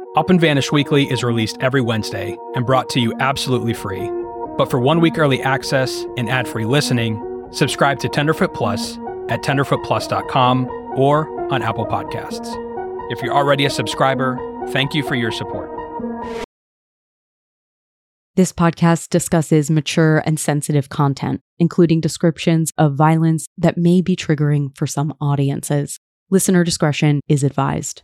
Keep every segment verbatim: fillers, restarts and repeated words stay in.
Up and Vanish Weekly is released every Wednesday and brought to you absolutely free. But for one week early access and ad-free listening, subscribe to Tenderfoot Plus at tenderfoot plus dot com or on Apple Podcasts. If you're already a subscriber, thank you for your support. This podcast discusses mature and sensitive content, including descriptions of violence that may be triggering for some audiences. Listener discretion is advised.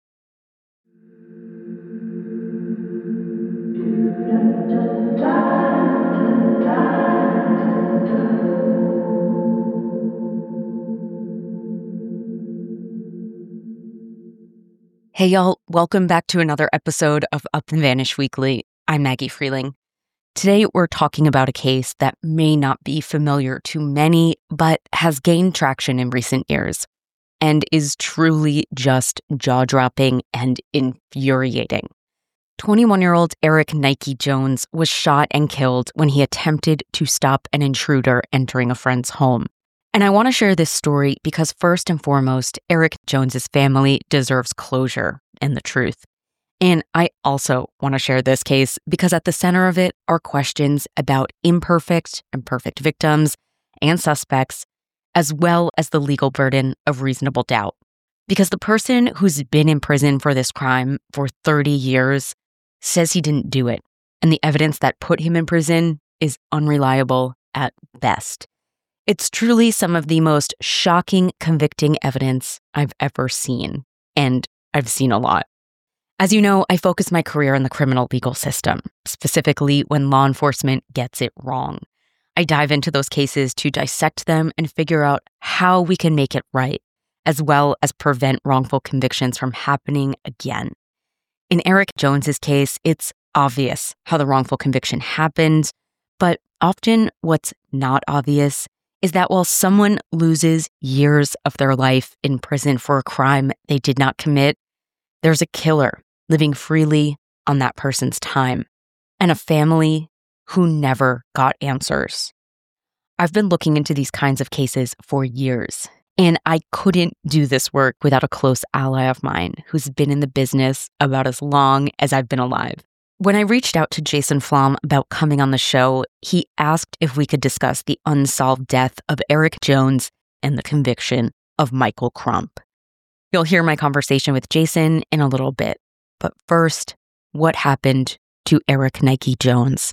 Hey y'all, welcome back to another episode of Up and Vanish Weekly. I'm Maggie Freeling. Today we're talking about a case that may not be familiar to many, but has gained traction in recent years and is truly just jaw-dropping and infuriating. twenty-one-year-old Eric Nike Jones was shot and killed when he attempted to stop an intruder entering a friend's home. And I want to share this story because first and foremost, Eric Jones's family deserves closure and the truth. And I also want to share this case because at the center of it are questions about imperfect and perfect victims and suspects, as well as the legal burden of reasonable doubt. Because the person who's been in prison for this crime for thirty years says he didn't do it, and the evidence that put him in prison is unreliable at best. It's truly some of the most shocking, convicting evidence I've ever seen, and I've seen a lot. As you know, I focus my career on the criminal legal system, specifically when law enforcement gets it wrong. I dive into those cases to dissect them and figure out how we can make it right, as well as prevent wrongful convictions from happening again. In Eric Jones's case, it's obvious how the wrongful conviction happened, but often what's not obvious is that while someone loses years of their life in prison for a crime they did not commit, there's a killer living freely on that person's time, and a family who never got answers. I've been looking into these kinds of cases for years, and I couldn't do this work without a close ally of mine who's been in the business about as long as I've been alive. When I reached out to Jason Flom about coming on the show, he asked if we could discuss the unsolved death of Eric Jones and the conviction of Michael Crump. You'll hear my conversation with Jason in a little bit. But first, what happened to Eric Nike Jones?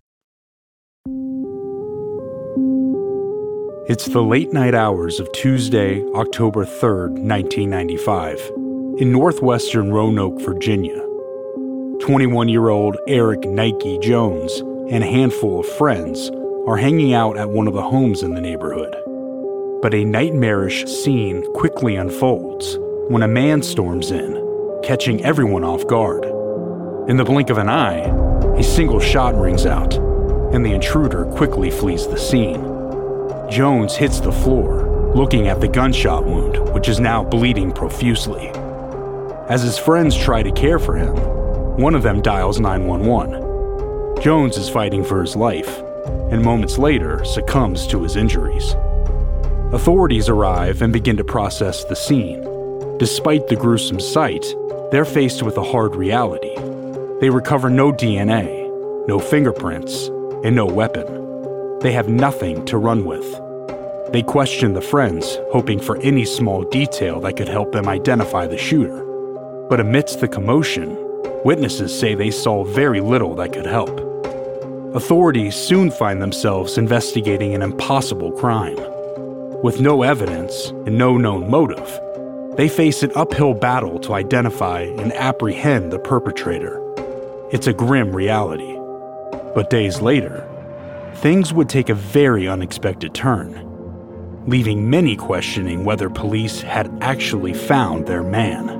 It's the late night hours of Tuesday, October third, nineteen ninety-five, in northwestern Roanoke, Virginia. twenty-one-year-old Eric Nike Jones and a handful of friends are hanging out at one of the homes in the neighborhood. But a nightmarish scene quickly unfolds when a man storms in, catching everyone off guard. In the blink of an eye, a single shot rings out, and the intruder quickly flees the scene. Jones hits the floor, looking at the gunshot wound, which is now bleeding profusely. As his friends try to care for him, one of them dials nine one one. Jones is fighting for his life, and moments later succumbs to his injuries. Authorities arrive and begin to process the scene. Despite the gruesome sight, they're faced with a hard reality. They recover no D N A, no fingerprints, and no weapon. They have nothing to run with. They question the friends, hoping for any small detail that could help them identify the shooter. But amidst the commotion, witnesses say they saw very little that could help. Authorities soon find themselves investigating an impossible crime. With no evidence and no known motive, they face an uphill battle to identify and apprehend the perpetrator. It's a grim reality. But days later, things would take a very unexpected turn, leaving many questioning whether police had actually found their man.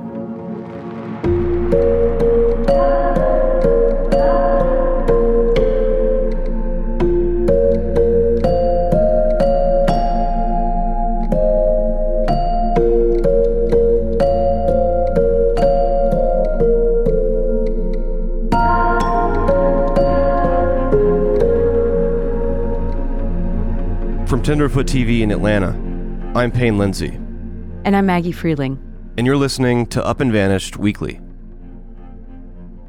From Tenderfoot T V in Atlanta, I'm Payne Lindsay. And I'm Maggie Freeling. And you're listening to Up and Vanished Weekly.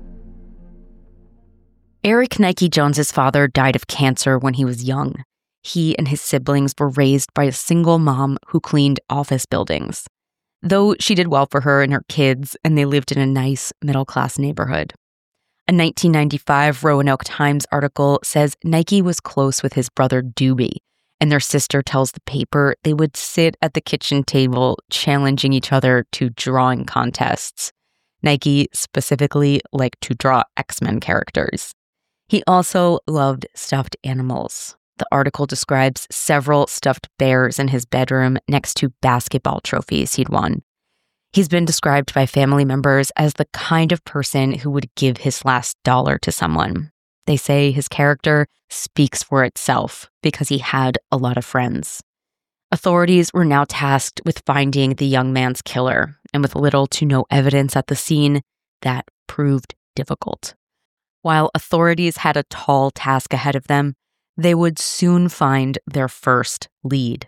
Eric Nike Jones's father died of cancer when he was young. He and his siblings were raised by a single mom who cleaned office buildings. Though she did well for her and her kids, and they lived in a nice middle-class neighborhood. A nineteen ninety-five Roanoke Times article says Nike was close with his brother Doobie, and their sister tells the paper they would sit at the kitchen table challenging each other to drawing contests. Nike specifically liked to draw X-Men characters. He also loved stuffed animals. The article describes several stuffed bears in his bedroom next to basketball trophies he'd won. He's been described by family members as the kind of person who would give his last dollar to someone. They say his character speaks for itself because he had a lot of friends. Authorities were now tasked with finding the young man's killer, and with little to no evidence at the scene, that proved difficult. While authorities had a tall task ahead of them, they would soon find their first lead.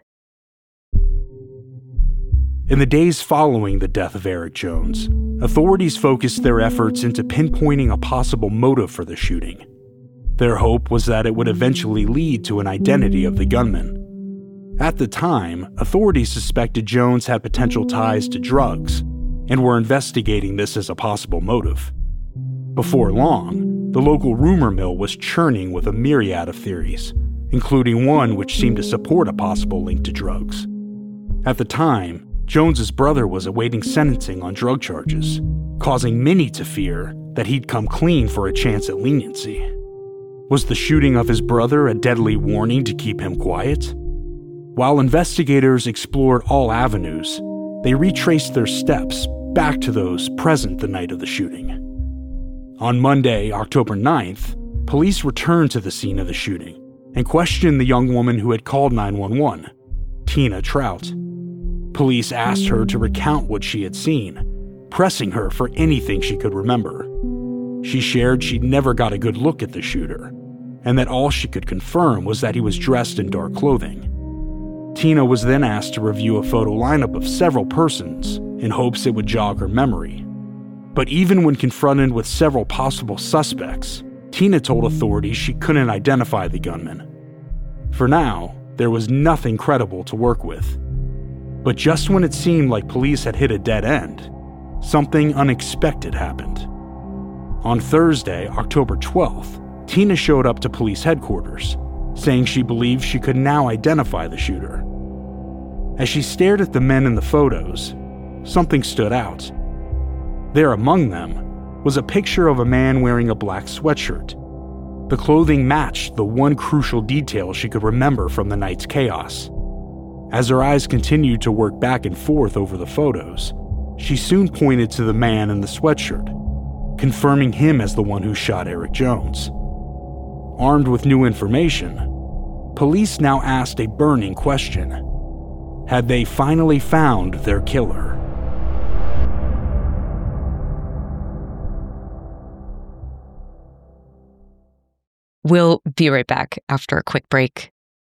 In the days following the death of Eric Jones, authorities focused their efforts into pinpointing a possible motive for the shooting. Their hope was that it would eventually lead to an identity of the gunman. At the time, authorities suspected Jones had potential ties to drugs and were investigating this as a possible motive. Before long, the local rumor mill was churning with a myriad of theories, including one which seemed to support a possible link to drugs. At the time, Jones's brother was awaiting sentencing on drug charges, causing many to fear that he'd come clean for a chance at leniency. Was the shooting of his brother a deadly warning to keep him quiet? While investigators explored all avenues, they retraced their steps back to those present the night of the shooting. On Monday, October ninth, police returned to the scene of the shooting and questioned the young woman who had called nine one one, Tina Trout. Police asked her to recount what she had seen, pressing her for anything she could remember. She shared she'd never got a good look at the shooter, and that all she could confirm was that he was dressed in dark clothing. Tina was then asked to review a photo lineup of several persons in hopes it would jog her memory. But even when confronted with several possible suspects, Tina told authorities she couldn't identify the gunman. For now, there was nothing credible to work with. But just when it seemed like police had hit a dead end, something unexpected happened. On Thursday, October twelfth, Tina showed up to police headquarters, saying she believed she could now identify the shooter. As she stared at the men in the photos, something stood out. There among them was a picture of a man wearing a black sweatshirt. The clothing matched the one crucial detail she could remember from the night's chaos. As her eyes continued to work back and forth over the photos, she soon pointed to the man in the sweatshirt, confirming him as the one who shot Eric Jones. Armed with new information, police now asked a burning question. Had they finally found their killer? We'll be right back after a quick break.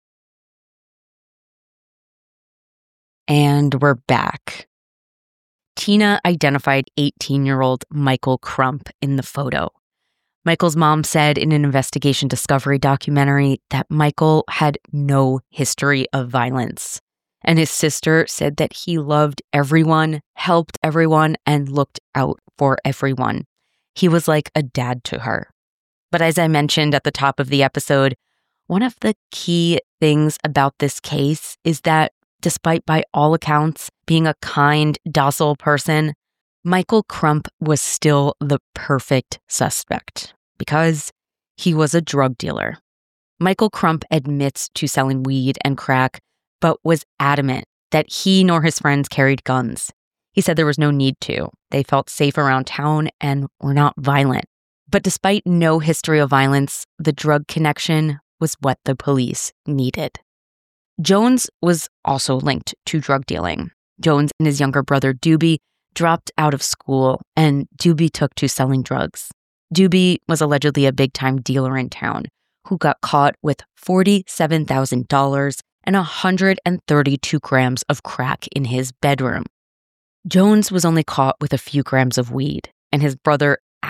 And we're back. Tina identified eighteen-year-old Michael Crump in the photo. Michael's mom said in an investigation discovery documentary that Michael had no history of violence. And his sister said that he loved everyone, helped everyone, and looked out for everyone. He was like a dad to her. But as I mentioned at the top of the episode, one of the key things about this case is that despite by all accounts being a kind, docile person, Michael Crump was still the perfect suspect because he was a drug dealer. Michael Crump admits to selling weed and crack, but was adamant that he nor his friends carried guns. He said there was no need to. They felt safe around town and were not violent. But despite no history of violence, the drug connection was what the police needed. Jones was also linked to drug dealing. Jones and his younger brother Doobie dropped out of school, and Doobie took to selling drugs. Doobie was allegedly a big-time dealer in town who got caught with forty-seven thousand dollars and one hundred thirty-two grams of crack in his bedroom. Jones was only caught with a few grams of weed, and his brother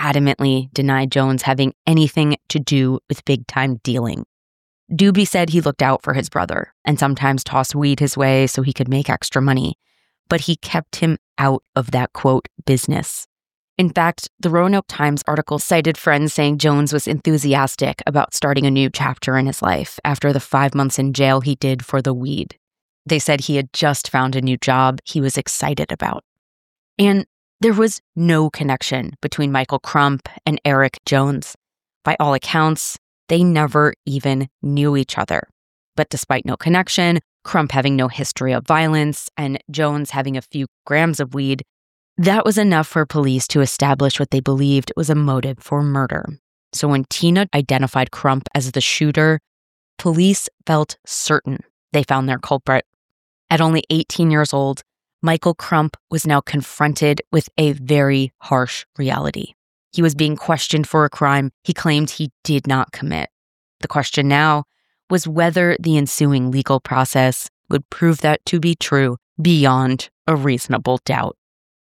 adamantly denied Jones having anything to do with big-time dealing. Doobie said he looked out for his brother and sometimes tossed weed his way so he could make extra money, but he kept him out of that, quote, business. In fact, the Roanoke Times article cited friends saying Jones was enthusiastic about starting a new chapter in his life after the five months in jail he did for the weed. They said he had just found a new job he was excited about. And there was no connection between Michael Crump and Eric Jones. By all accounts, they never even knew each other. But despite no connection, Crump having no history of violence, and Jones having a few grams of weed, that was enough for police to establish what they believed was a motive for murder. So when Tina identified Crump as the shooter, police felt certain they found their culprit. At only eighteen years old, Michael Crump was now confronted with a very harsh reality. He was being questioned for a crime he claimed he did not commit. The question now was whether the ensuing legal process would prove that to be true beyond a reasonable doubt.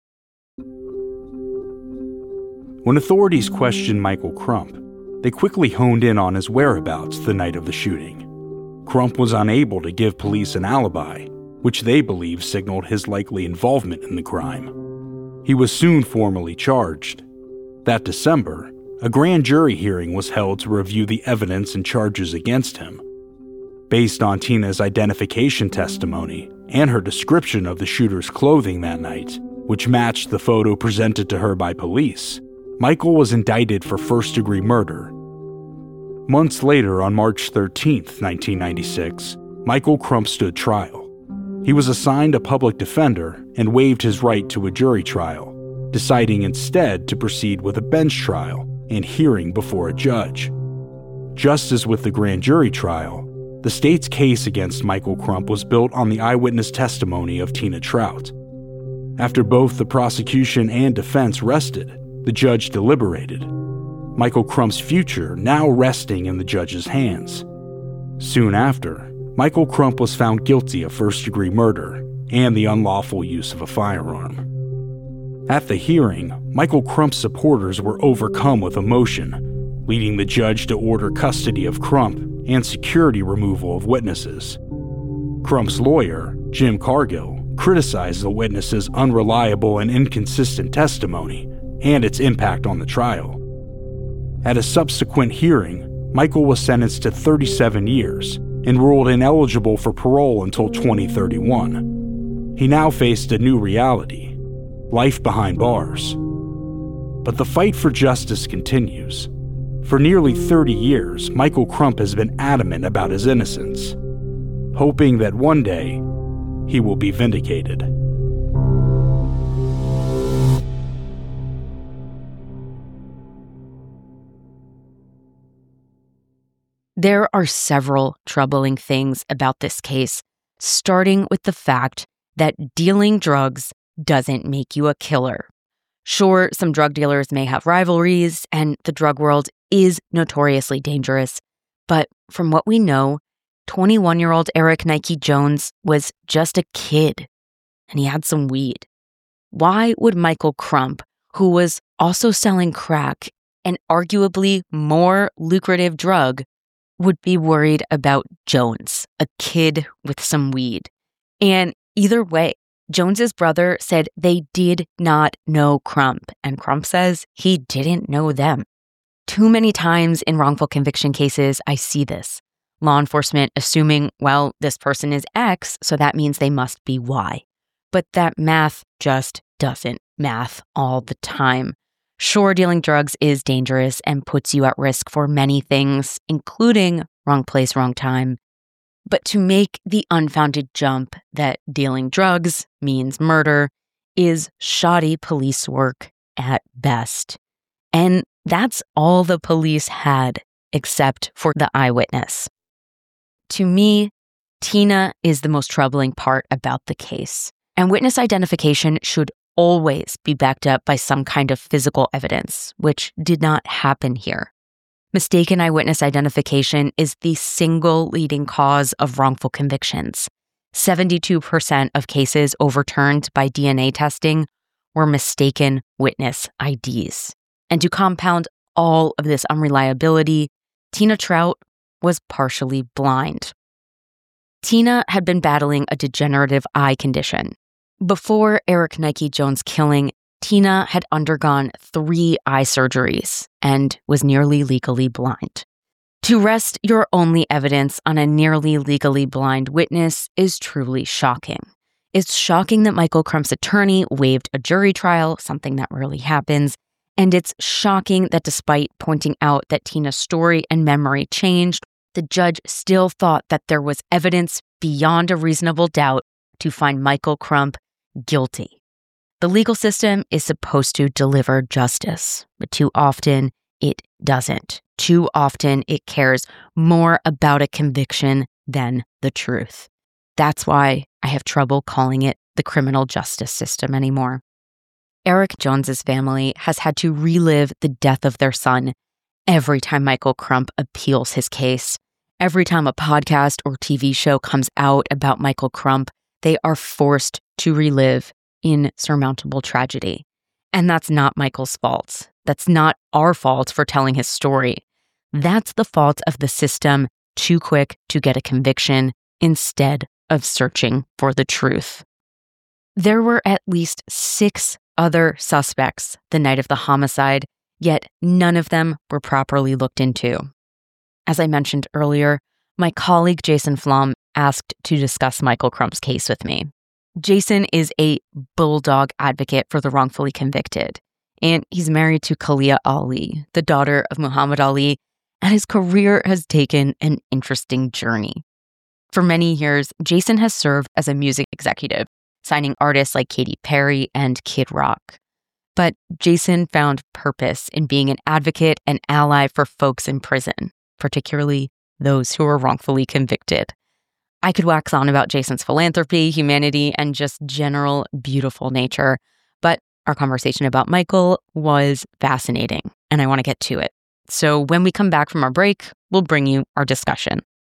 When authorities questioned Michael Crump, they quickly honed in on his whereabouts the night of the shooting. Crump was unable to give police an alibi, which they believed signaled his likely involvement in the crime. He was soon formally charged. That December, a grand jury hearing was held to review the evidence and charges against him. Based on Tina's identification testimony and her description of the shooter's clothing that night, which matched the photo presented to her by police, Michael was indicted for first-degree murder. Months later, on March thirteenth, nineteen ninety-six, Michael Crump stood trial. He was assigned a public defender and waived his right to a jury trial, deciding instead to proceed with a bench trial and hearing before a judge. Just as with the grand jury trial, the state's case against Michael Crump was built on the eyewitness testimony of Tina Trout. After both the prosecution and defense rested, the judge deliberated, Michael Crump's future now resting in the judge's hands. Soon after, Michael Crump was found guilty of first-degree murder and the unlawful use of a firearm. At the hearing, Michael Crump's supporters were overcome with emotion, leading the judge to order custody of Crump and security removal of witnesses. Crump's lawyer, Jim Cargill, criticized the witnesses' unreliable and inconsistent testimony and its impact on the trial. At a subsequent hearing, Michael was sentenced to thirty-seven years and ruled ineligible for parole until twenty thirty-one. He now faced a new reality: life behind bars. But the fight for justice continues. For nearly thirty years, Michael Crump has been adamant about his innocence, hoping that one day he will be vindicated. There are several troubling things about this case, starting with the fact that dealing drugs doesn't make you a killer. Sure, some drug dealers may have rivalries, and the drug world is notoriously dangerous, but from what we know, twenty-one-year-old Eric Nike Jones was just a kid, and he had some weed. Why would Michael Crump, who was also selling crack, an arguably more lucrative drug, would be worried about Jones, a kid with some weed? And either way, Jones's brother said they did not know Crump, and Crump says he didn't know them. Too many times in wrongful conviction cases, I see this. Law enforcement assuming, well, this person is X, so that means they must be Y. But that math just doesn't math all the time. Sure, dealing drugs is dangerous and puts you at risk for many things, including wrong place, wrong time. But to make the unfounded jump that dealing drugs means murder is shoddy police work at best. And that's all the police had, except for the eyewitness. To me, Tina is the most troubling part about the case, and witness identification should always be backed up by some kind of physical evidence, which did not happen here. Mistaken eyewitness identification is the single leading cause of wrongful convictions. seventy-two percent of cases overturned by D N A testing were mistaken witness I Ds. And to compound all of this unreliability, Tina Trout was partially blind. Tina had been battling a degenerative eye condition. Before Eric Nike Jones' killing, Tina had undergone three eye surgeries and was nearly legally blind. To rest your only evidence on a nearly legally blind witness is truly shocking. It's shocking that Michael Crump's attorney waived a jury trial, something that rarely happens, and it's shocking that despite pointing out that Tina's story and memory changed, the judge still thought that there was evidence beyond a reasonable doubt to find Michael Crump guilty. The legal system is supposed to deliver justice, but too often it doesn't. Too often it cares more about a conviction than the truth. That's why I have trouble calling it the criminal justice system anymore. Eric Jones's family has had to relive the death of their son every time Michael Crump appeals his case. Every time a podcast or T V show comes out about Michael Crump, they are forced to relive insurmountable tragedy. And that's not Michael's fault. That's not our fault for telling his story. That's the fault of the system, too quick to get a conviction instead of searching for the truth. There were at least six other suspects the night of the homicide, yet none of them were properly looked into. As I mentioned earlier, my colleague Jason Flom asked to discuss Michael Crump's case with me. Jason is a bulldog advocate for the wrongfully convicted, and he's married to Kalia Ali, the daughter of Muhammad Ali, and his career has taken an interesting journey. For many years, Jason has served as a music executive, signing artists like Katy Perry and Kid Rock. But Jason found purpose in being an advocate and ally for folks in prison, particularly those who were wrongfully convicted. I could wax on about Jason's philanthropy, humanity, and just general beautiful nature, but our conversation about Michael was fascinating, and I want to get to it. So when we come back from our break, we'll bring you our discussion.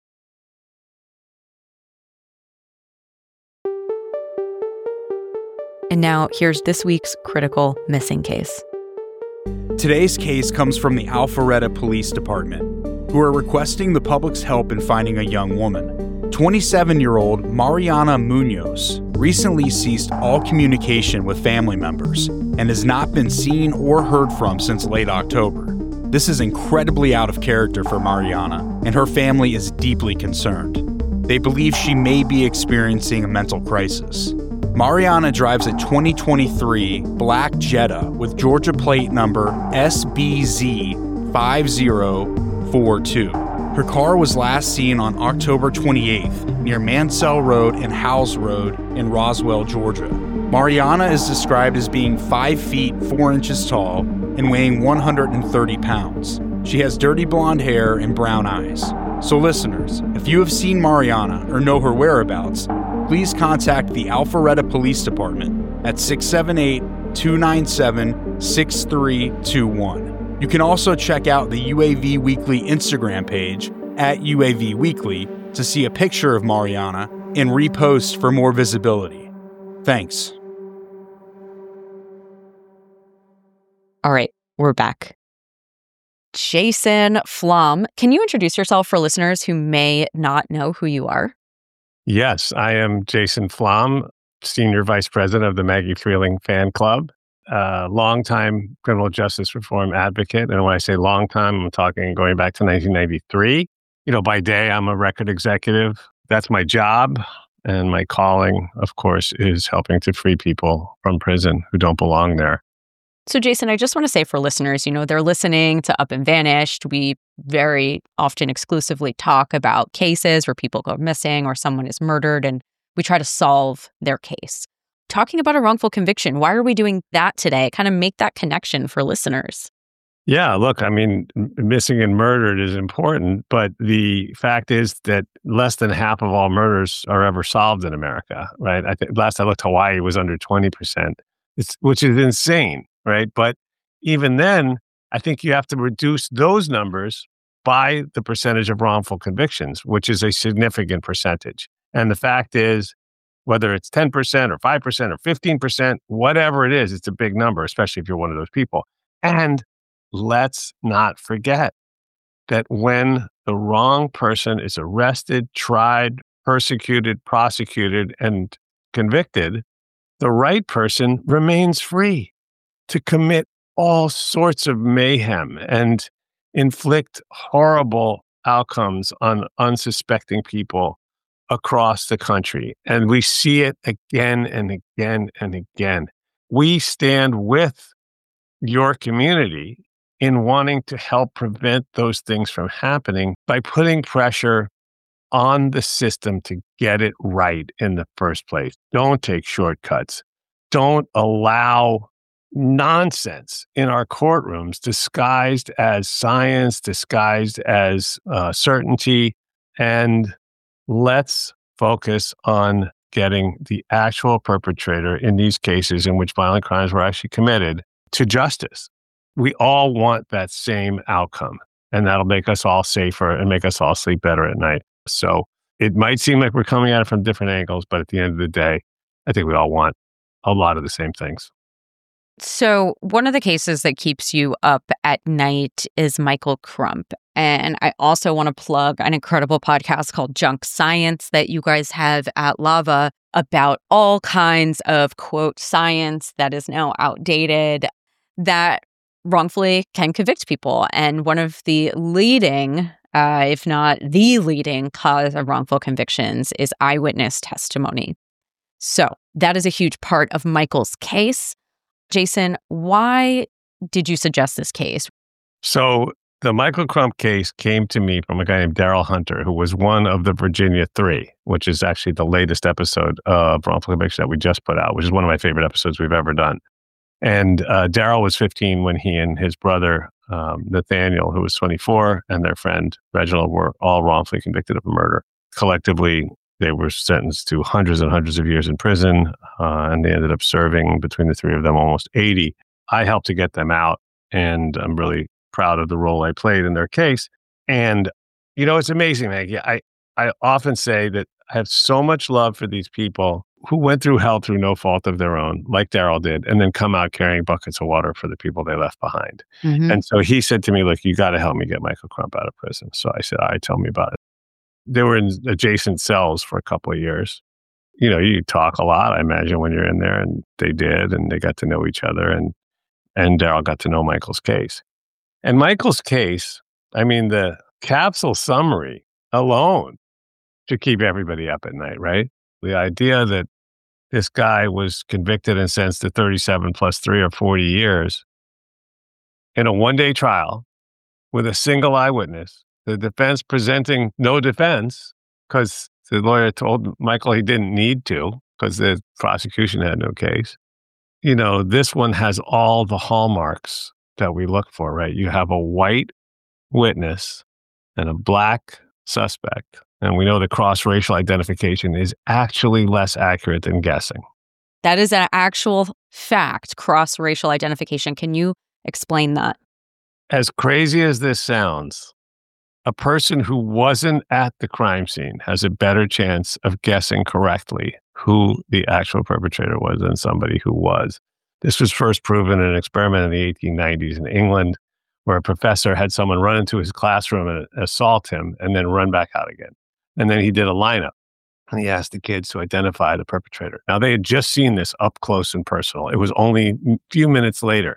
And now here's this week's critical missing case. Today's case comes from the Alpharetta Police Department, who are requesting the public's help in finding a young woman. twenty-seven-year-old Mariana Munoz recently ceased all communication with family members and has not been seen or heard from since late October. This is incredibly out of character for Mariana, and her family is deeply concerned. They believe she may be experiencing a mental crisis. Mariana drives a twenty twenty-three black Jetta with Georgia plate number S B Z five zero four two. Her car was last seen on October twenty-eighth near Mansell Road and Howells Road in Roswell, Georgia. Mariana is described as being five feet four inches tall and weighing one hundred thirty pounds. She has dirty blonde hair and brown eyes. So listeners, if you have seen Mariana or know her whereabouts, please contact the Alpharetta Police Department at six seven eight, two nine seven, six three two one. You can also check out the U A V Weekly Instagram page at U A V Weekly to see a picture of Mariana and repost for more visibility. Thanks. All right, we're back. Jason Flom, can you introduce yourself for listeners who may not know who you are? Yes, I am Jason Flom, Senior Vice President of the Maggie Freleng Fan Club, a longtime criminal justice reform advocate. And when I say long time, I'm talking going back to nineteen ninety-three. You know, by day, I'm a record executive. That's my job. And my calling, of course, is helping to free people from prison who don't belong there. So, Jason, I just want to say for listeners, you know, they're listening to Up and Vanished. We very often exclusively talk about cases where people go missing or someone is murdered, and we try to solve their case. Talking about a wrongful conviction, why are we doing that today? Kind of make that connection for listeners. Yeah, look, I mean, missing and murdered is important, but the fact is that less than half of all murders are ever solved in America, right? I think last I looked, Hawaii was under twenty percent, it's, which is insane. Right. But even then, I think you have to reduce those numbers by the percentage of wrongful convictions, which is a significant percentage. And the fact is, whether it's ten percent or five percent or fifteen percent, whatever it is, it's a big number, especially if you're one of those people. And let's not forget that when the wrong person is arrested, tried, persecuted, prosecuted, and convicted, the right person remains free to commit all sorts of mayhem and inflict horrible outcomes on unsuspecting people across the country. And we see it again and again and again. We stand with your community in wanting to help prevent those things from happening by putting pressure on the system to get it right in the first place. Don't take shortcuts. Don't allow nonsense in our courtrooms disguised as science, disguised as uh, certainty. And let's focus on getting the actual perpetrator in these cases in which violent crimes were actually committed to justice. We all want that same outcome, and that'll make us all safer and make us all sleep better at night. So it might seem like we're coming at it from different angles, but at the end of the day, I think we all want a lot of the same things. So one of the cases that keeps you up at night is Michael Crump. And I also want to plug an incredible podcast called Junk Science that you guys have at Lava about all kinds of, quote, science that is now outdated that wrongfully can convict people. And one of the leading, uh, if not the leading cause of wrongful convictions is eyewitness testimony. So that is a huge part of Michael's case. Jason, why did you suggest this case? So the Michael Crump case came to me from a guy named Daryl Hunter, who was one of the Virginia Three, which is actually the latest episode of Wrongful Conviction that we just put out, which is one of my favorite episodes we've ever done. And uh, Daryl was fifteen when he and his brother, um, Nathaniel, who was twenty-four, and their friend Reginald were all wrongfully convicted of murder. Collectively, they were sentenced to hundreds and hundreds of years in prison, uh, and they ended up serving, between the three of them, almost eighty. I helped to get them out, and I'm really proud of the role I played in their case. And, you know, it's amazing, Maggie. I, I often say that I have so much love for these people who went through hell through no fault of their own, like Daryl did, and then come out carrying buckets of water for the people they left behind. Mm-hmm. And so he said to me, look, you got to help me get Michael Crump out of prison. So I said, all right, tell me about it. They were in adjacent cells for a couple of years. You know, you talk a lot, I imagine, when you're in there, and they did, and they got to know each other, and and Daryl got to know Michael's case. And Michael's case, I mean, the capsule summary alone should keep everybody up at night, right? The idea that this guy was convicted and sentenced to thirty-seven plus three or forty years in a one-day trial with a single eyewitness, the defense presenting no defense because the lawyer told Michael he didn't need to because the prosecution had no case. You know, this one has all the hallmarks that we look for, right? You have a white witness and a black suspect. And we know that cross-racial identification is actually less accurate than guessing. That is an actual fact, cross-racial identification. Can you explain that? As crazy as this sounds, a person who wasn't at the crime scene has a better chance of guessing correctly who the actual perpetrator was than somebody who was. This was first proven in an experiment in the eighteen nineties in England, where a professor had someone run into his classroom and assault him and then run back out again. And then he did a lineup, and he asked the kids to identify the perpetrator. Now, they had just seen this up close and personal. It was only a few minutes later,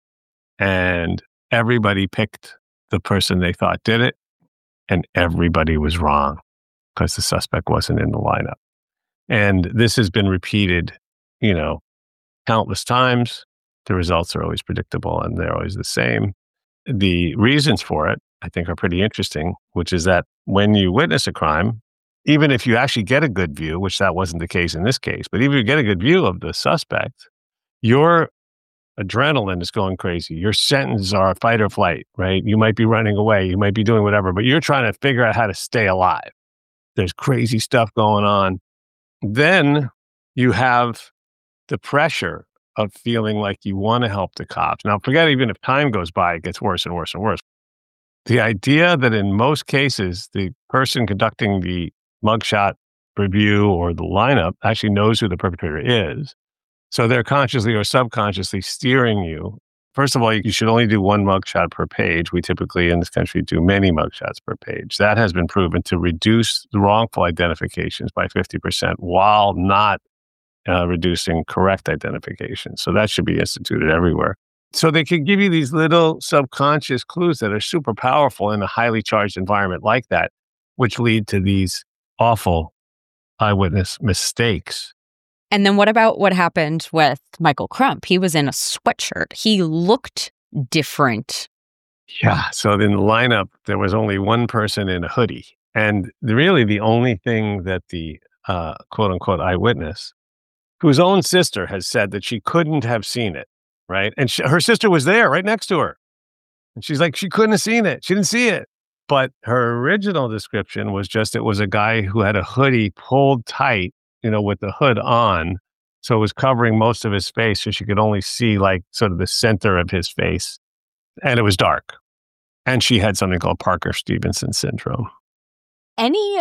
and everybody picked the person they thought did it, and everybody was wrong because the suspect wasn't in the lineup. And this has been repeated, you know, countless times. The results are always predictable, and they're always the same. The reasons for it, I think, are pretty interesting, which is that when you witness a crime, even if you actually get a good view, which that wasn't the case in this case, but even if you get a good view of the suspect, your adrenaline is going crazy. Your sentences are fight or flight, right? You might be running away, you might be doing whatever, but you're trying to figure out how to stay alive. There's crazy stuff going on. Then you have the pressure of feeling like you want to help the cops. Now, forget even if time goes by, it gets worse and worse and worse. The idea that in most cases, the person conducting the mugshot review or the lineup actually knows who the perpetrator is. So they're consciously or subconsciously steering you First of all, you should only do one mugshot per page. We typically in this country do many mugshots per page. That has been proven to reduce the wrongful identifications by fifty percent while not uh, reducing correct identification. So that should be instituted everywhere. So they can give you these little subconscious clues that are super powerful in a highly charged environment like that, which lead to these awful eyewitness mistakes. And then what about what happened with Michael Crump? He was in a sweatshirt. He looked different. Yeah. So in the lineup, there was only one person in a hoodie. And the, really the only thing that the uh, quote unquote eyewitness, whose own sister has said that she couldn't have seen it, right? And she, her sister was there right next to her. And she's like, she couldn't have seen it. She didn't see it. But her original description was just, it was a guy who had a hoodie pulled tight, you know, with the hood on. So it was covering most of his face. So she could only see like sort of the center of his face. And it was dark. And she had something called Parker Stevenson syndrome. Any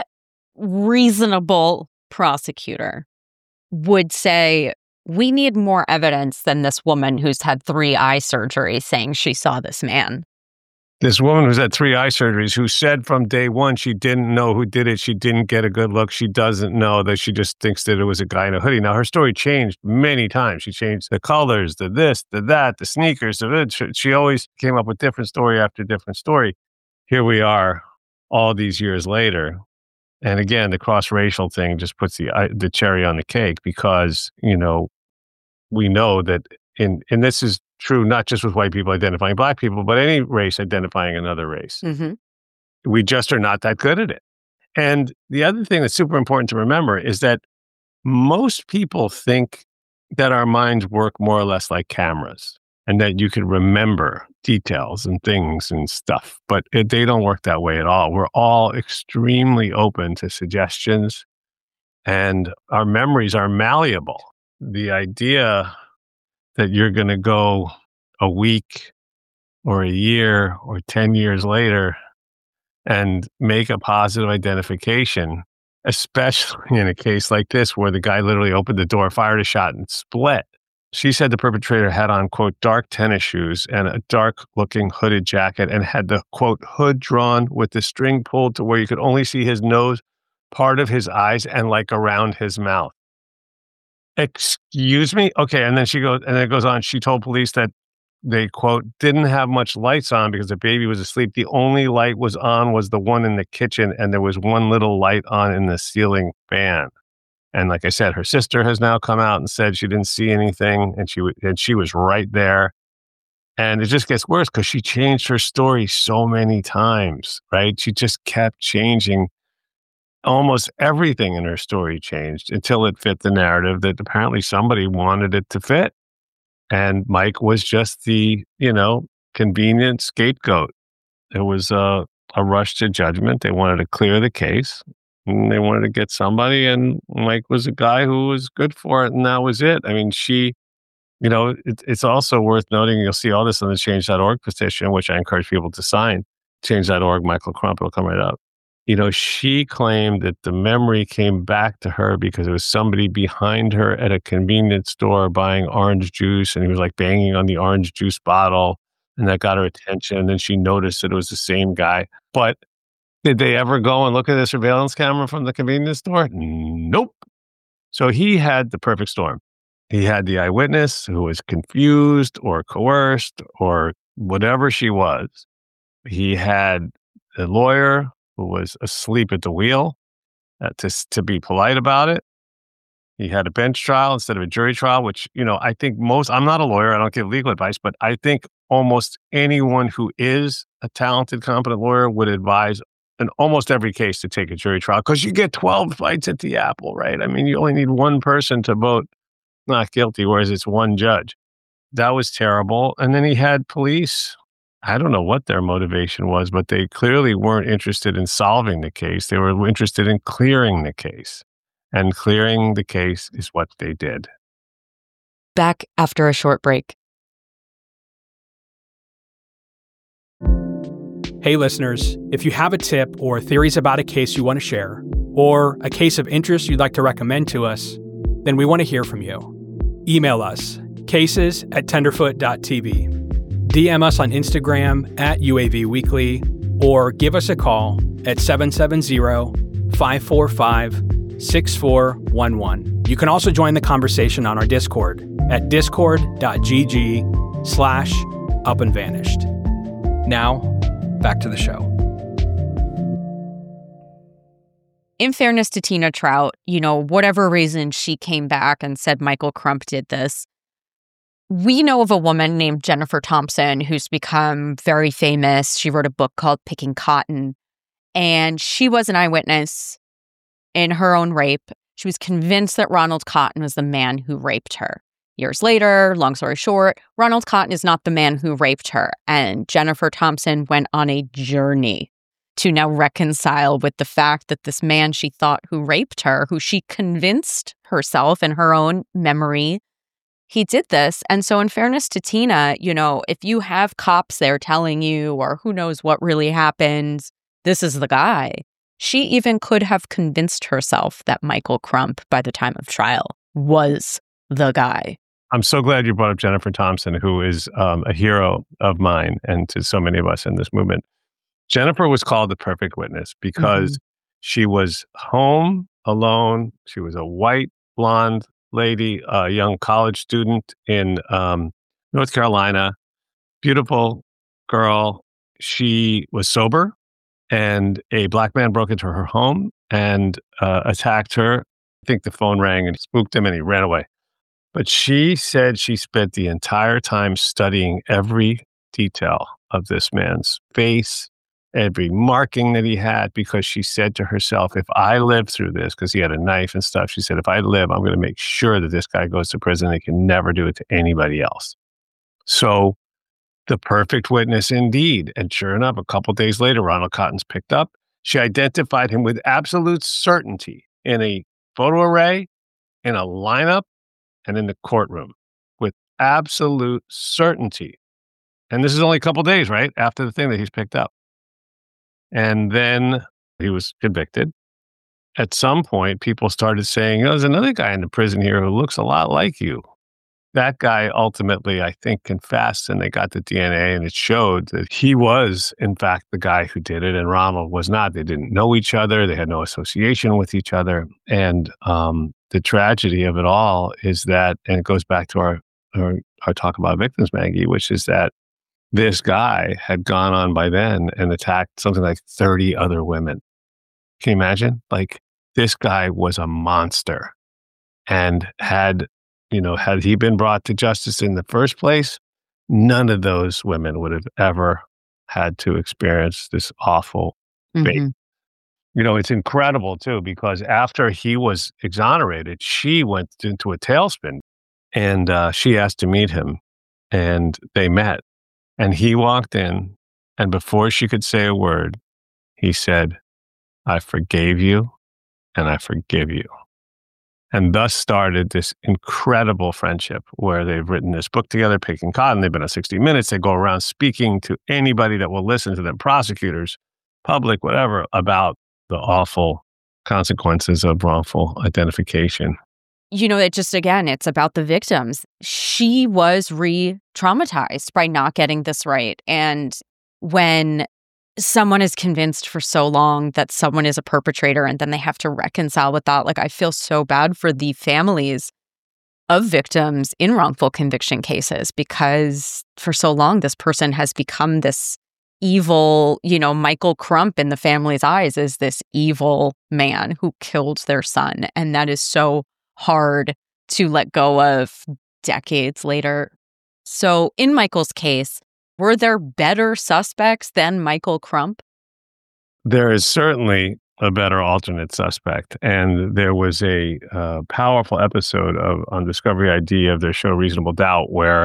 reasonable prosecutor would say, we need more evidence than this woman who's had three eye surgeries saying she saw this man. This woman who's had three eye surgeries, who said from day one she didn't know who did it. She didn't get a good look. She doesn't know that. She just thinks that it was a guy in a hoodie. Now, her story changed many times. She changed the colors, the this, the that, the sneakers. The she, she always came up with different story after different story. Here we are all these years later. And again, the cross-racial thing just puts the the cherry on the cake because, you know, we know that in, and this is true not just with white people identifying black people, but any race identifying another race. Mm-hmm. We just are not that good at it. And the other thing that's super important to remember is that most people think that our minds work more or less like cameras and that you can remember details and things and stuff, but it, they don't work that way at all. We're all extremely open to suggestions and our memories are malleable. The idea that you're going to go a week or a year or ten years later and make a positive identification, especially in a case like this where the guy literally opened the door, fired a shot, and split. She said the perpetrator had on, quote, dark tennis shoes and a dark-looking hooded jacket and had the, quote, hood drawn with the string pulled to where you could only see his nose, part of his eyes, and like around his mouth. Excuse me? Okay. And then she goes, and then it goes on. She told police that they, quote, didn't have much lights on because the baby was asleep. The only light was on was the one in the kitchen, and there was one little light on in the ceiling fan. And like I said, her sister has now come out and said she didn't see anything, and she w- and she was right there. And it just gets worse because she changed her story so many times, right? She just kept changing. Almost everything in her story changed until it fit the narrative that apparently somebody wanted it to fit. And Mike was just the, you know, convenient scapegoat. It was a, a rush to judgment. They wanted to clear the case and they wanted to get somebody. And Mike was a guy who was good for it. And that was it. I mean, she, you know, it, it's also worth noting, you'll see all this on the change dot org petition, which I encourage people to sign. change dot org, Michael Crump, it'll come right up. You know, she claimed that the memory came back to her because it was somebody behind her at a convenience store buying orange juice, and he was like banging on the orange juice bottle, and that got her attention. And then she noticed that it was the same guy. But did they ever go and look at the surveillance camera from the convenience store? Nope. So he had the perfect storm. He had the eyewitness who was confused or coerced or whatever she was. He had a lawyer who was asleep at the wheel, uh, to to be polite about it. He had a bench trial instead of a jury trial, which, you know, I think most, I'm not a lawyer, I don't give legal advice, but I think almost anyone who is a talented, competent lawyer would advise in almost every case to take a jury trial because you get twelve bites at the apple, right? I mean, you only need one person to vote not guilty, whereas it's one judge. That was terrible. And then he had police. I don't know what their motivation was, but they clearly weren't interested in solving the case. They were interested in clearing the case. And clearing the case is what they did. Back after a short break. Hey, listeners, if you have a tip or theories about a case you want to share, or a case of interest you'd like to recommend to us, then we want to hear from you. Email us, cases at tenderfoot dot t v. D M us on Instagram at U A V Weekly or give us a call at seven seven zero, five four five, six four one one. You can also join the conversation on our Discord at discord.gg slash up and vanished. Now, back to the show. In fairness to Tina Trout, you know, whatever reason she came back and said Michael Crump did this, we know of a woman named Jennifer Thompson who's become very famous. She wrote a book called Picking Cotton, and she was an eyewitness in her own rape. She was convinced that Ronald Cotton was the man who raped her. Years later, long story short, Ronald Cotton is not the man who raped her, and Jennifer Thompson went on a journey to now reconcile with the fact that this man she thought who raped her, who she convinced herself in her own memory, he did this. And so in fairness to Tina, you know, if you have cops there telling you, or who knows what really happened, this is the guy. She even could have convinced herself that Michael Crump, by the time of trial, was the guy. I'm so glad you brought up Jennifer Thompson, who is um, a hero of mine and to so many of us in this movement. Jennifer was called the perfect witness because mm-hmm. she was home alone. She was a white, blonde lady, a young college student in um, North Carolina. Beautiful girl. She was sober, and a black man broke into her home and uh, attacked her. I think the phone rang and spooked him and he ran away. But she said she spent the entire time studying every detail of this man's face, every marking that he had, because she said to herself, if I live through this, because he had a knife and stuff, she said, if I live, I'm going to make sure that this guy goes to prison. They can never do it to anybody else. So the perfect witness indeed. And sure enough, a couple days later, Ronald Cotton's picked up. She identified him with absolute certainty in a photo array, in a lineup, and in the courtroom with absolute certainty. And this is only a couple days, right, after the thing that he's picked up. And then he was convicted. At some point, people started saying, oh, there's another guy in the prison here who looks a lot like you. That guy ultimately, I think, confessed, and they got the D N A, and it showed that he was, in fact, the guy who did it, and Ronald was not. They didn't know each other. They had no association with each other. And um, the tragedy of it all is that, and it goes back to our, our, our talk about victims, Maggie, which is that this guy had gone on by then and attacked something like thirty other women. Can you imagine? Like, this guy was a monster. And had, you know, had he been brought to justice in the first place, none of those women would have ever had to experience this awful fate. Mm-hmm. You know, it's incredible, too, because after he was exonerated, she went into a tailspin and uh, she asked to meet him, and they met. And he walked in, and before she could say a word, he said, I forgave you, and I forgive you. And thus started this incredible friendship where they've written this book together, Picking Cotton. They've been on sixty minutes. They go around speaking to anybody that will listen to them, prosecutors, public, whatever, about the awful consequences of wrongful identification. You know, it just, again, it's about the victims. She was re-traumatized by not getting this right. And when someone is convinced for so long that someone is a perpetrator and then they have to reconcile with that, like, I feel so bad for the families of victims in wrongful conviction cases, because for so long, this person has become this evil, you know, Michael Crump in the family's eyes is this evil man who killed their son. And that is so hard to let go of decades later. So in Michael's case, were there better suspects than Michael Crump? There is certainly a better alternate suspect. And there was a uh, powerful episode of on Discovery I D of their show Reasonable Doubt where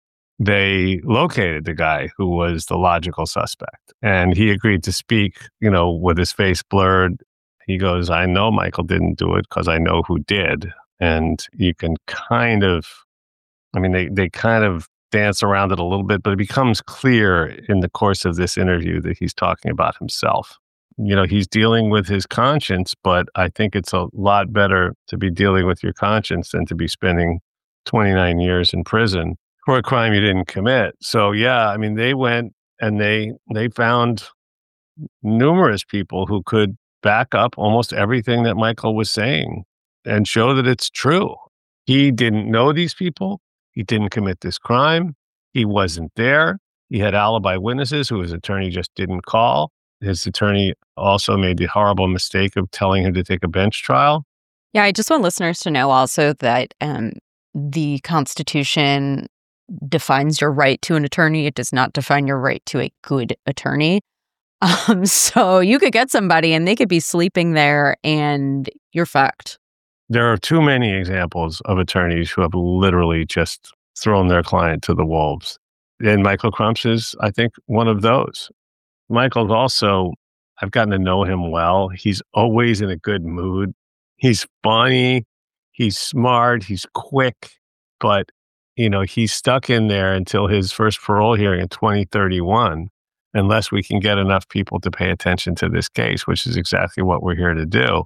they located the guy who was the logical suspect. And he agreed to speak, you know, with his face blurred. He goes, I know Michael didn't do it because I know who did. And you can kind of, I mean, they, they kind of dance around it a little bit, but it becomes clear in the course of this interview that he's talking about himself. You know, he's dealing with his conscience, but I think it's a lot better to be dealing with your conscience than to be spending twenty-nine years in prison for a crime you didn't commit. So yeah, I mean, they went and they they found numerous people who could back up almost everything that Michael was saying and show that it's true. He didn't know these people. He didn't commit this crime. He wasn't there. He had alibi witnesses who his attorney just didn't call. His attorney also made the horrible mistake of telling him to take a bench trial. Yeah, I just want listeners to know also that um, the Constitution defines your right to an attorney. It does not define your right to a good attorney. Um, so you could get somebody and they could be sleeping there and you're fucked. There are too many examples of attorneys who have literally just thrown their client to the wolves. And Michael Crumps is, I think, one of those. Michael's also, I've gotten to know him well. He's always in a good mood. He's funny. He's smart. He's quick. But, you know, he's stuck in there until his first parole hearing in twenty thirty-one, unless we can get enough people to pay attention to this case, which is exactly what we're here to do.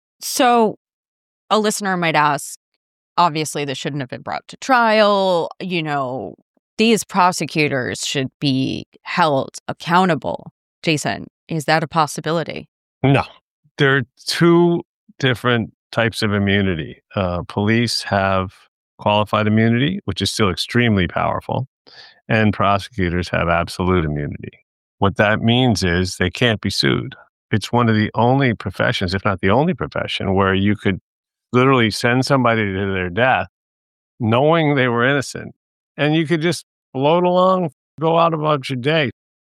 So a listener might ask, obviously, this shouldn't have been brought to trial. You know, these prosecutors should be held accountable. Jason, is that a possibility? No. There are two different types of immunity. Uh, police have qualified immunity, which is still extremely powerful, and prosecutors have absolute immunity. What that means is they can't be sued. It's one of the only professions, if not the only profession, where you could literally send somebody to their death knowing they were innocent, and you could just float along, go out about your day.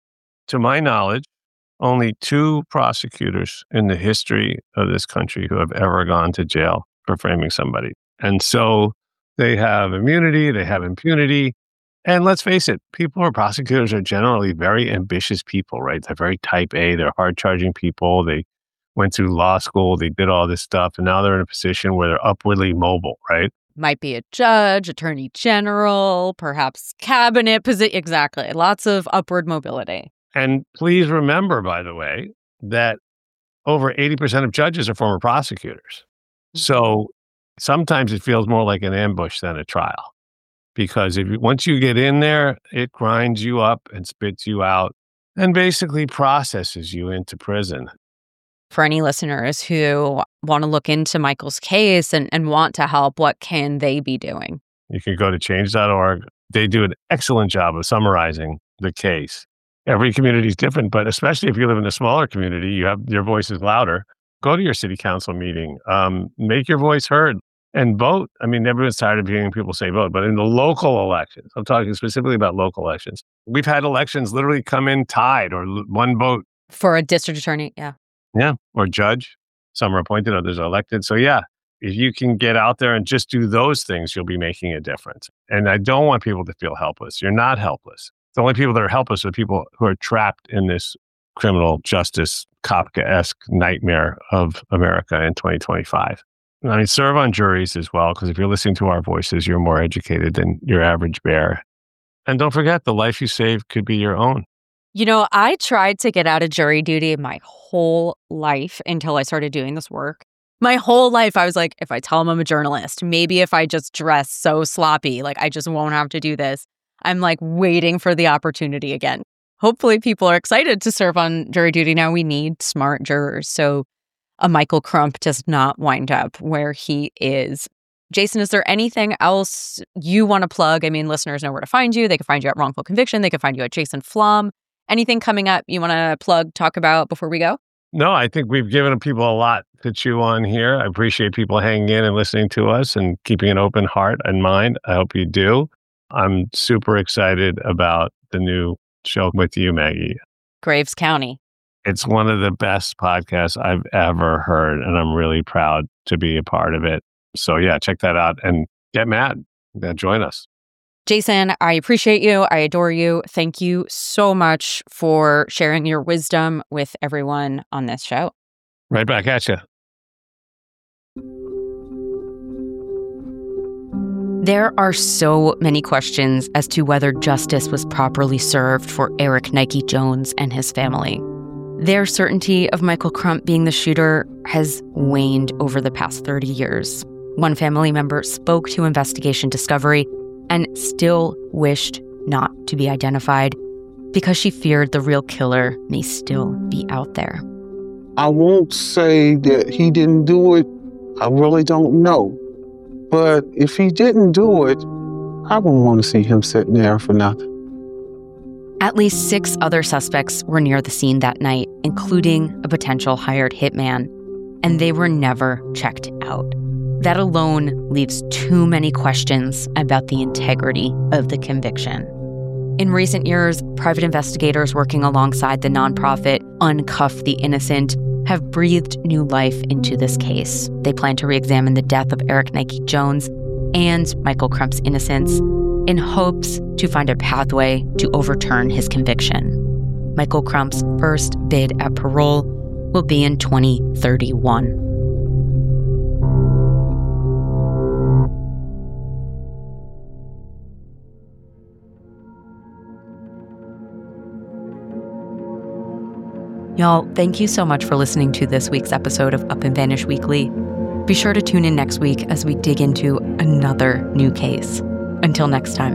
To my knowledge, only two prosecutors in the history of this country who have ever gone to jail for framing somebody. And so they have immunity, they have impunity. And let's face it, people who are prosecutors are generally very ambitious people, right? They're very type A, they're hard-charging people. They went through law school, they did all this stuff, and now they're in a position where they're upwardly mobile, right? Might be a judge, attorney general, perhaps cabinet position. Exactly. Lots of upward mobility. And please remember, by the way, that over eighty percent of judges are former prosecutors. Mm-hmm. So sometimes it feels more like an ambush than a trial. Because if you, once you get in there, it grinds you up and spits you out and basically processes you into prison. For any listeners who want to look into Michael's case and, and want to help, what can they be doing? You can go to change dot org. They do an excellent job of summarizing the case. Every community is different, but especially if you live in a smaller community, you have your voice is louder. Go to your city council meeting, um, make your voice heard, and vote. I mean, everyone's tired of hearing people say vote, but in the local elections, I'm talking specifically about local elections. We've had elections literally come in tied or l- one vote. For a district attorney, yeah. Yeah, or judge. Some are appointed, others are elected. So yeah, if you can get out there and just do those things, you'll be making a difference. And I don't want people to feel helpless. You're not helpless. The only people that are helpless are people who are trapped in this criminal justice Kafka-esque nightmare of America in twenty twenty-five. I mean, serve on juries as well, because if you're listening to our voices, you're more educated than your average bear. And don't forget, the life you save could be your own. You know, I tried to get out of jury duty my whole life until I started doing this work. My whole life, I was like, if I tell them I'm a journalist, maybe if I just dress so sloppy, like I just won't have to do this. I'm like waiting for the opportunity again. Hopefully people are excited to serve on jury duty now. We need smart jurors. So a Michael Crump does not wind up where he is. Jason, is there anything else you want to plug? I mean, listeners know where to find you. They can find you at Wrongful Conviction. They can find you at Jason Flom. Anything coming up you want to plug, talk about before we go? No, I think we've given people a lot to chew on here. I appreciate people hanging in and listening to us and keeping an open heart and mind. I hope you do. I'm super excited about the new show with you, Maggie. Graves County. It's one of the best podcasts I've ever heard, and I'm really proud to be a part of it. So yeah, check that out and get mad. Yeah, join us. Jason, I appreciate you. I adore you. Thank you so much for sharing your wisdom with everyone on this show. Right back at you. There are so many questions as to whether justice was properly served for Eric Nike Jones and his family. Their certainty of Michael Crump being the shooter has waned over the past thirty years. One family member spoke to Investigation Discovery and still wished not to be identified because she feared the real killer may still be out there. I won't say that he didn't do it. I really don't know. But if he didn't do it, I wouldn't want to see him sitting there for nothing. At least six other suspects were near the scene that night, including a potential hired hitman, and they were never checked out. That alone leaves too many questions about the integrity of the conviction. In recent years, private investigators working alongside the nonprofit Uncuff the Innocent have breathed new life into this case. They plan to re-examine the death of Eric Nike Jones and Michael Crump's innocence in hopes to find a pathway to overturn his conviction. Michael Crump's first bid at parole will be in twenty thirty-one. Y'all, thank you so much for listening to this week's episode of Up and Vanish Weekly. Be sure to tune in next week as we dig into another new case. Until next time.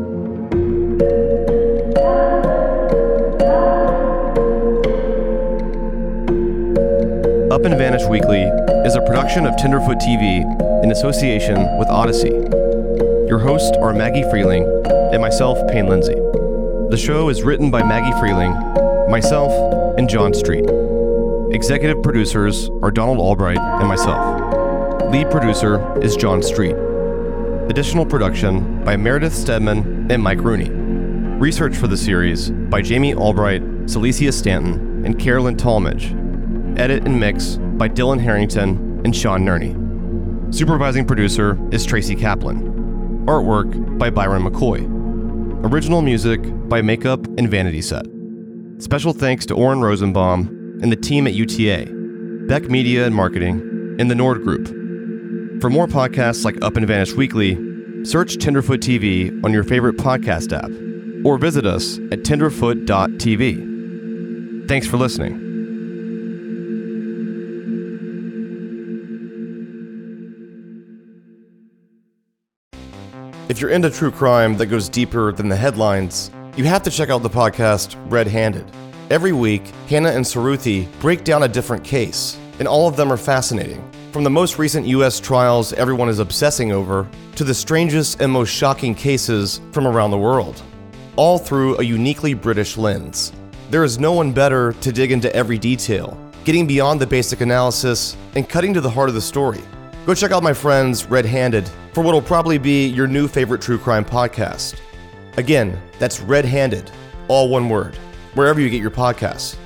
Up and Vanish Weekly is a production of Tenderfoot T V in association with Odyssey. Your hosts are Maggie Freeling and myself, Payne Lindsay. The show is written by Maggie Freeling, myself, and John Street. Executive producers are Donald Albright and myself. Lead producer is John Street. Additional production by Meredith Stedman and Mike Rooney. Research for the series by Jamie Albright, Celicia Stanton, and Carolyn Talmadge. Edit and mix by Dylan Harrington and Sean Nerney. Supervising producer is Tracy Kaplan. Artwork by Byron McCoy. Original music by Makeup and Vanity Set. Special thanks to Oren Rosenbaum and the team at U T A, Beck Media and Marketing, and the Nord Group. For more podcasts like Up and Vanish Weekly, search Tenderfoot T V on your favorite podcast app, or visit us at tenderfoot dot t v. Thanks for listening. If you're into true crime that goes deeper than the headlines, you have to check out the podcast Red Handed. Every week, Hannah and Saruthi break down a different case, and all of them are fascinating. From the most recent U S trials everyone is obsessing over, to the strangest and most shocking cases from around the world, all through a uniquely British lens. There is no one better to dig into every detail, getting beyond the basic analysis and cutting to the heart of the story. Go check out my friends Red Handed for what will probably be your new favorite true crime podcast. Again, that's Red Handed, all one word, wherever you get your podcasts.